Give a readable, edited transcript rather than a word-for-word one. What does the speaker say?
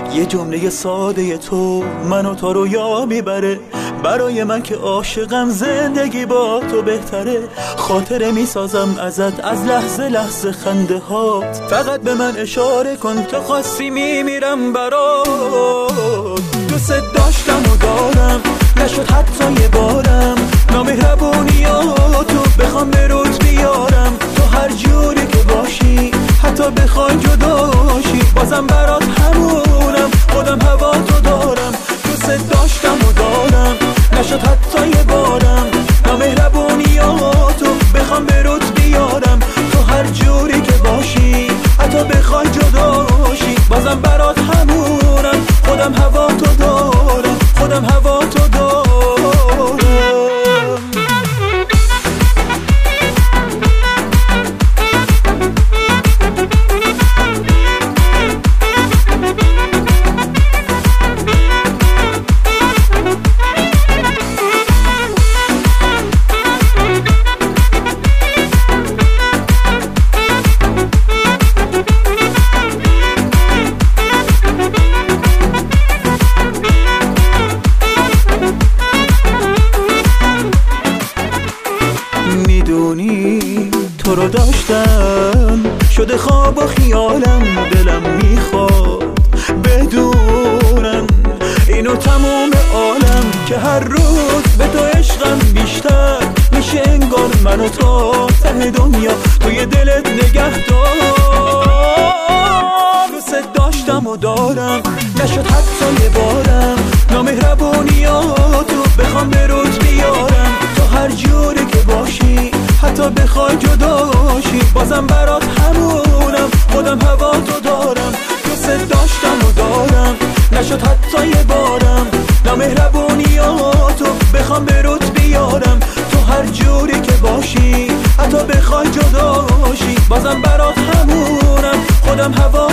یه جمله ساده تو منو تا رویا میبره. برای من که عاشقم زندگی با تو بهتره. خاطره میسازم ازت از لحظه لحظه خنده هات. فقط به من اشاره کن که خواستی میمیرم برات. دوست داشتم و دارم نشد حتی یه بارم. نامهربونیاتو بخوام به روت بیارم. تو هر جوری که باشی حتی بخوای جداشی بازم برات همونم. خودم هوا تو دارم. دوست داشتم و دارم نشد حتی یه بارم. نامهربونیاتو بخوام به روت بیارم. تو هر جوری که باشی حتی بخوای جداشی بازم برات همونم. خودم هوا تو دارم. خودم هوا تو دارم. میدونی تو رو داشتم شده خواب و خیالم. دلم میخواد بدونم اینو تموم عالم که هر روز به تو عشقم بیشتر میشه. انگار منو تا ته دنیا توی دلت نگه دار. دوست داشتم و دارم نشد حتی یه بارم. نامهربونیاتو بخوام به روت بیارم. تو هر جوری که باشی حتی بخوای جداشی بازم برات همونم. خودم هوا تو دارم. دوست داشتم و دارم نشد حتی یه بارم. نامهربونیاتو بخوام به روت بیارم. تو هر جوری که باشی حتی بخوای جداشی بازم برات همونم. خودم هوا